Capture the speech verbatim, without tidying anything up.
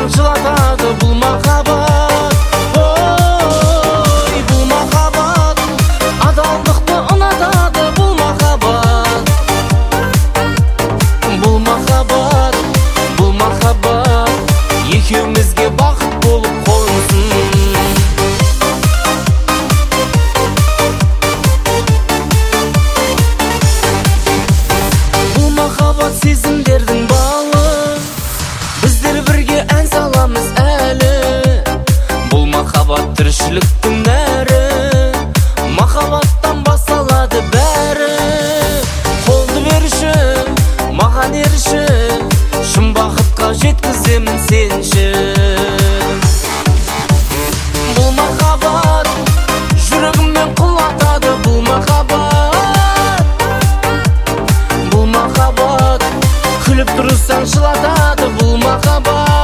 тұрсаң жылатады бұл махаббат. Ой, бұл махаббат адалдықты ұнатады бұл махаббат. Бұл махаббат, бұл махаббат екеумізге бақыт болып қонсын. Бұл махаббат сезімдердің балы, біздер бірге ән саламыз әлі. Бұл махаббат тіршіліктің нәрі, махаббаттан басталады бәрі. Қолды берші, маған ерші, шын бақытқа жеткіземін сенші. Бұл махаббат жүрегіммен құлатады бұл махаббат. Бұл махаббат күліп тұрсаң жылатады бұл махаббат.